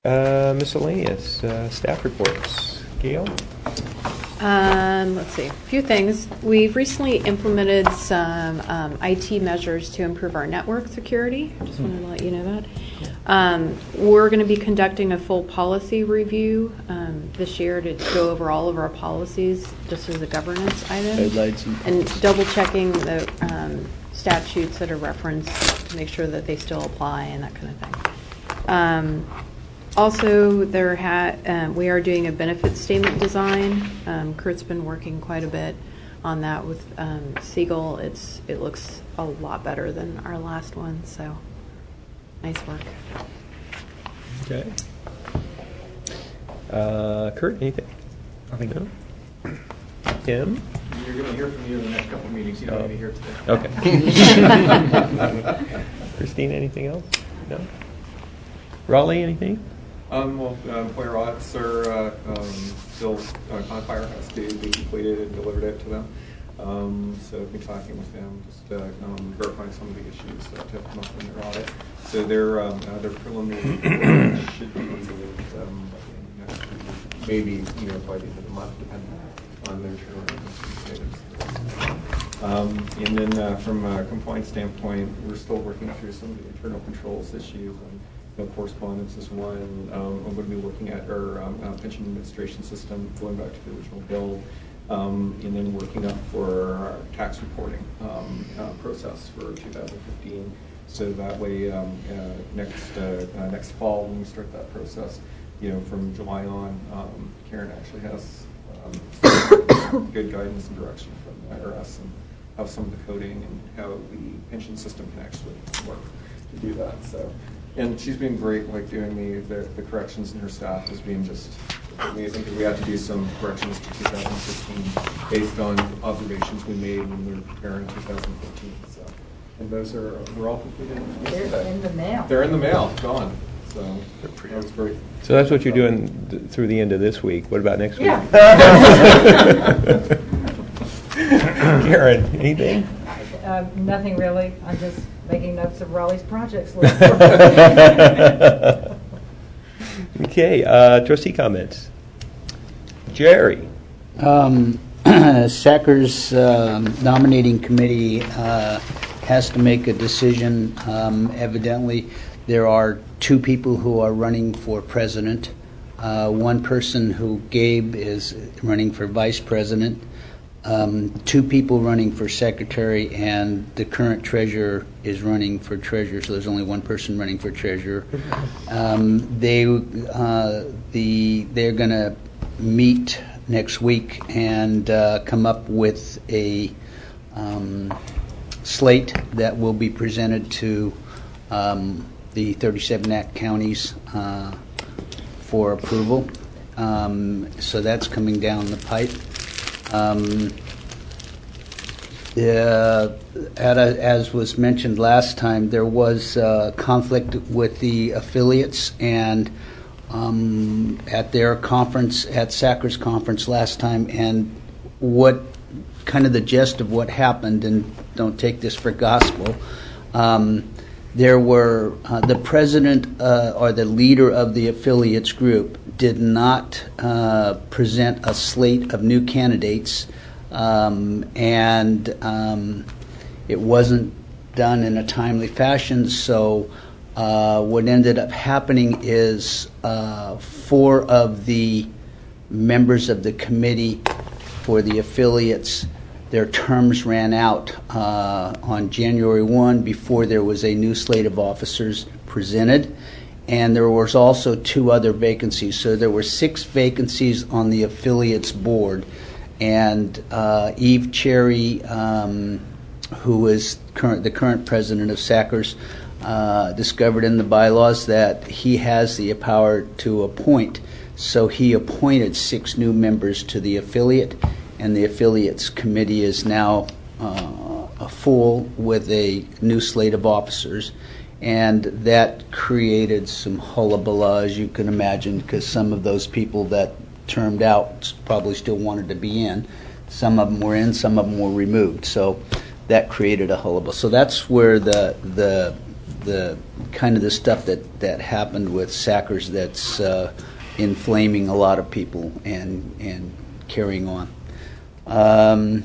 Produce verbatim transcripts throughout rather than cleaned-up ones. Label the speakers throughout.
Speaker 1: Uh, miscellaneous uh, staff reports. Gail?
Speaker 2: Um, let's see, a few things. We've recently implemented some um, I T measures to improve our network security. Just wanted to let you know that. Um, we're going to be conducting a full policy review um, this year to go over all of our policies just as a governance item. And double checking the um, statutes that are referenced to make sure that they still apply and that kind of thing. Um, Also, there ha- um, we are doing a benefit statement design. Um, Kurt's been working quite a bit on that with um, Siegel. It's it looks a lot better than our last one, so nice work.
Speaker 1: Okay. Uh, Kurt, anything?
Speaker 3: Nothing.
Speaker 1: No? Tim?
Speaker 4: You're going to hear from you in the next couple of meetings. You don't need to hear today.
Speaker 1: Okay. Christine, anything else? No? Raleigh, anything?
Speaker 4: Um, well, uh, employer audits are uh, um, still uh, Confire has to be completed and delivered it to them. Um, so I've been talking with them, just uh, um, verifying some of the issues that have come up in their audit. So their um, uh, their preliminary report should be um, next week, maybe you know by the end of the month, depending on their turnaround. Um, and then uh, from a compliance standpoint, we're still working through some of the internal controls issues. And, No correspondence is one. Um, I'm going to be looking at our um, uh, pension administration system, going back to the original build, um, and then working up for our tax reporting um, uh, process for two thousand fifteen. So that way, um, uh, next uh, uh, next fall when we start that process, you know, from July on, um, Karen actually has um, good guidance and direction from the I R S and how some of the coding and how the pension system can actually work to do that. So. And she's been great, like doing the, the, the corrections, and her staff has been just amazing. Because we had to do some corrections to two thousand fifteen based on observations we made when we were preparing two thousand fourteen. So, and those are we're all completed.
Speaker 5: They're
Speaker 4: yesterday.
Speaker 5: in the mail.
Speaker 4: They're in the mail, gone. So that was great.
Speaker 1: So that's what you're doing th- through the end of this week. What about next
Speaker 5: Yeah.
Speaker 1: week? Karen, anything?
Speaker 5: Uh, nothing really. I'm just making notes of Raleigh's projects list.
Speaker 1: Okay, uh, trustee comments. Jerry.
Speaker 6: Um, Sacker's um, nominating committee uh, has to make a decision. Um, evidently, there are two people who are running for president. Uh, one person who, Gabe, is running for vice president. Um, two people running for secretary, and the current treasurer is running for treasurer. So there's only one person running for treasurer. Um, they uh, the they're going to meet next week and uh, come up with a um, slate that will be presented to um, the thirty-seven Act counties uh, for approval. Um, so that's coming down the pipe. Um, uh, at a, as was mentioned last time, there was uh, conflict with the affiliates, and um, at their conference, at Sacker's conference last time, and what kind of the gist of what happened, and don't take this for gospel, um, there were uh, the president uh, or the leader of the affiliates group did not uh, present a slate of new candidates, um, and um, it wasn't done in a timely fashion. So uh, what ended up happening is uh, four of the members of the committee for the affiliates, their terms ran out uh, on January first before there was a new slate of officers presented. And there was also two other vacancies. So there were six vacancies on the affiliates board. And uh, Eve Cherry, um, who is current, the current president of Sacker's, uh, discovered in the bylaws that he has the power to appoint. So he appointed six new members to the affiliate. And the affiliates committee is now uh, full with a new slate of officers. And that created some hullabaloo, as you can imagine, because some of those people that termed out probably still wanted to be in. Some of them were in, some of them were removed. So that created a hullabaloo. So that's where the the the kind of the stuff that, that happened with Sackers that's uh, inflaming a lot of people and and carrying on. Um,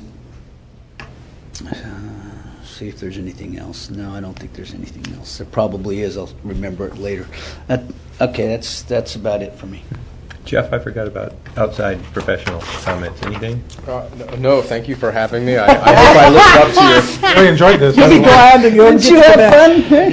Speaker 6: uh, see if there's anything else. No, I don't think there's anything else. There probably is. I'll remember it later. That, okay, that's that's about it for me.
Speaker 1: Jeff, I forgot about outside professional comments. Anything?
Speaker 3: Uh, no, no, thank you for having me. I, I hope I lived up to your...
Speaker 7: I enjoyed this.
Speaker 6: You'll be glad to go and you have fun.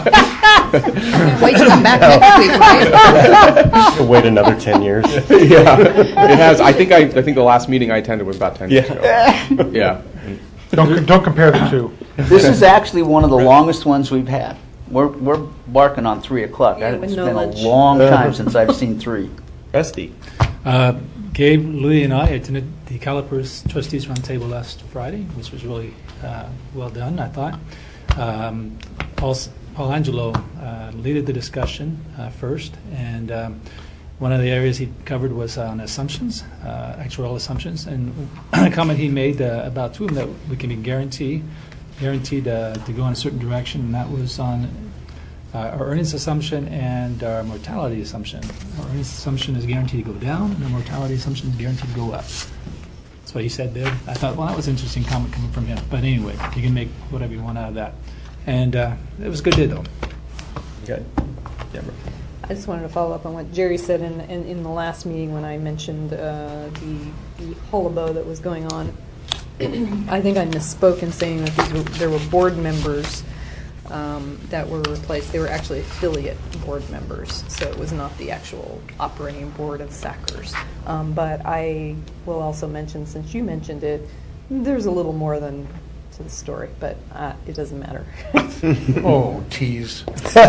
Speaker 3: Yeah.
Speaker 2: Wait to come back next week, right?
Speaker 8: Wait another ten years.
Speaker 3: Yeah, it has. I think I, I think the last meeting I attended was about ten years ago. Yeah.
Speaker 7: Don't don't compare the two.
Speaker 6: This is actually one of the longest ones we've had. We're we're barking on three o'clock.
Speaker 2: Yeah,
Speaker 6: It's
Speaker 2: with
Speaker 6: been
Speaker 2: no
Speaker 6: a
Speaker 2: lunch.
Speaker 6: long time since I've seen three.
Speaker 1: Rusty.
Speaker 9: Uh, Gabe, Louis, and I attended the Calipers Trustees Roundtable last Friday, which was really uh, well done, I thought. Um, Paul, Paul Angelo uh, led the discussion uh, first, and um, one of the areas he covered was on assumptions, uh, actuarial assumptions, and a comment he made uh, about two of them that we can be guaranteed, guaranteed uh, to go in a certain direction, and that was on Uh, our earnings assumption and our mortality assumption. Our earnings assumption is guaranteed to go down, and our mortality assumption is guaranteed to go up. That's what he said there. I thought, well, that was an interesting comment coming from him. But anyway, you can make whatever you want out of that. And uh, it was a good day, though.
Speaker 1: Good. Deborah.
Speaker 5: I just wanted to follow up on what Jerry said in, in, in the last meeting when I mentioned uh, the, the hullabaloo that was going on. I think I misspoke in saying that these were, there were board members Um, that were replaced. They were actually affiliate board members, so it was not the actual operating board of Sackers. Um, but I will also mention, since you mentioned it, there's a little more than to the story, but uh, it doesn't matter.
Speaker 7: Oh, tease.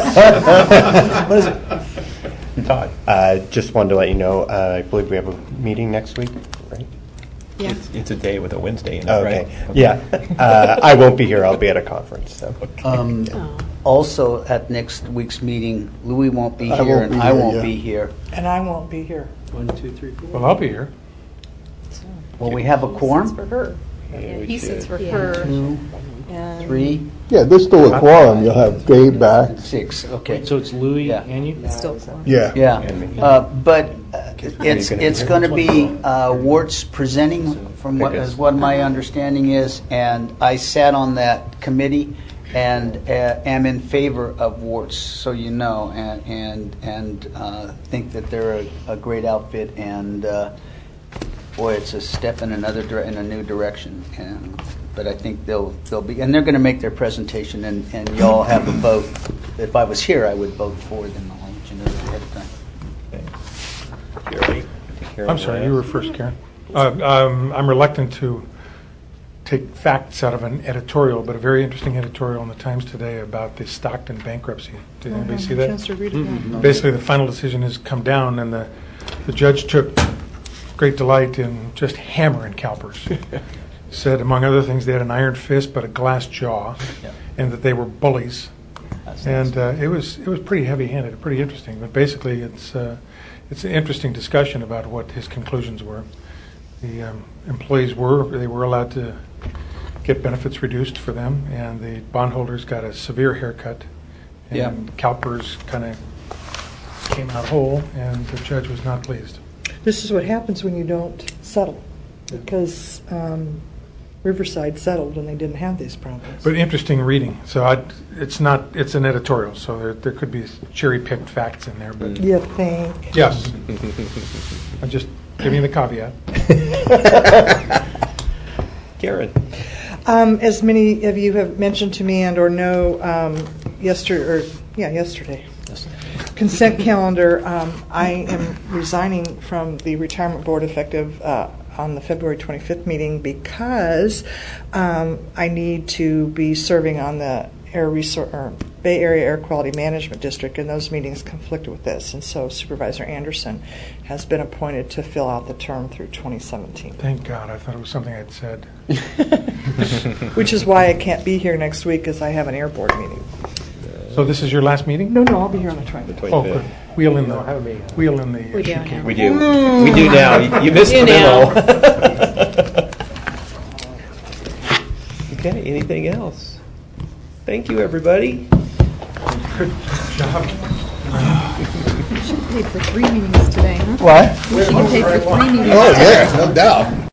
Speaker 8: What is it? Todd. Uh, just wanted to let you know, uh, I believe we have a meeting next week, right?
Speaker 2: Yeah.
Speaker 1: It's, it's a day with a Wednesday in it,
Speaker 8: Okay.
Speaker 1: right?
Speaker 8: Yeah. Uh, I won't be here. I'll be at a conference. So.
Speaker 6: Um, also, at next week's meeting, Louis won't be
Speaker 10: I
Speaker 6: here,
Speaker 10: won't
Speaker 6: and
Speaker 10: be
Speaker 6: I
Speaker 10: here,
Speaker 6: won't
Speaker 10: yeah.
Speaker 6: be here.
Speaker 10: And I won't be here.
Speaker 9: One, two, three, four.
Speaker 7: Well, I'll be here.
Speaker 6: Will we have a
Speaker 5: He
Speaker 6: quorum?
Speaker 5: sits for her.
Speaker 2: Yeah, he sits for
Speaker 5: Yeah.
Speaker 2: her.
Speaker 6: Two,
Speaker 5: And
Speaker 6: three,
Speaker 10: Yeah, there's still a quorum. You'll have Gabe back.
Speaker 6: six. Okay.
Speaker 9: So it's Louis
Speaker 6: Yeah.
Speaker 9: and you?
Speaker 5: it's still for
Speaker 10: Yeah.
Speaker 6: Yeah,
Speaker 1: And me.
Speaker 6: uh, but uh, it's
Speaker 1: gonna be
Speaker 6: it's
Speaker 1: here?
Speaker 6: going to be uh, Wart's presenting, from what
Speaker 1: Pickens.
Speaker 6: is what my understanding is, and I sat on that committee and uh, am in favor of Wart's, so you know, and and and uh, think that they're a, a great outfit, and uh, boy, it's a step in another dire- in a new direction, and. But I think they'll they'll be, and they're going to make their presentation, and, and y'all have a vote. If I was here, I would vote for them. I'll let you know that ahead of time.
Speaker 1: Okay. Jerry? Karen,
Speaker 7: I'm sorry,
Speaker 1: uh,
Speaker 7: you were first, Karen. Uh, um, I'm reluctant to take facts out of an editorial, but a very interesting editorial in the Times today about the Stockton bankruptcy. Did anybody see that?
Speaker 10: Chance to read it now.
Speaker 7: Basically, the final decision has come down, and the the judge took great delight in just hammering CalPERS. Said, among other things, they had an iron fist but a glass jaw,
Speaker 9: Yeah.
Speaker 7: and that they were bullies.
Speaker 9: That's
Speaker 7: And
Speaker 9: nice.
Speaker 7: uh, it was it was pretty heavy-handed, pretty interesting. But basically, it's uh, it's an interesting discussion about what his conclusions were. The um, employees were they were allowed to get benefits reduced for them, and the bondholders got a severe haircut. And
Speaker 6: Yeah.
Speaker 7: CalPERS kind of came out whole, and the judge was not pleased.
Speaker 10: This is what happens when you don't settle, because um, Riverside settled and they didn't have these problems.
Speaker 7: But interesting reading. So I, it's not it's an editorial, so there there could be cherry-picked facts in there, but
Speaker 10: You think?
Speaker 7: yes, I'm just giving you the caveat.
Speaker 1: Karen?
Speaker 10: Um, as many of you have mentioned to me and or know, um, yesterday, or yeah, yesterday, consent calendar. Um, I am resigning from the retirement board effective uh, on the February twenty-fifth meeting because um, I need to be serving on the Air Resor- or Bay Area Air Quality Management District, and those meetings conflict with this. And so Supervisor Anderson has been appointed to fill out the term through twenty seventeen.
Speaker 7: Thank God, I thought it was something I'd said.
Speaker 10: Which is why I can't be here next week, because I have an air board meeting.
Speaker 7: So this is your last meeting?
Speaker 10: No, no, I'll be here on the twentieth.
Speaker 7: Oh, good. Wheel in the wheel in the.
Speaker 2: We do
Speaker 7: sheet
Speaker 2: now.
Speaker 7: cake.
Speaker 1: We do. We do now. You, you missed
Speaker 2: You
Speaker 1: the memo.
Speaker 2: know.
Speaker 1: Okay, anything else? Thank you, everybody.
Speaker 7: Good job.
Speaker 5: She paid for three meetings today, huh?
Speaker 11: What?
Speaker 5: She can pay for three meetings.
Speaker 11: Oh, yeah, no doubt.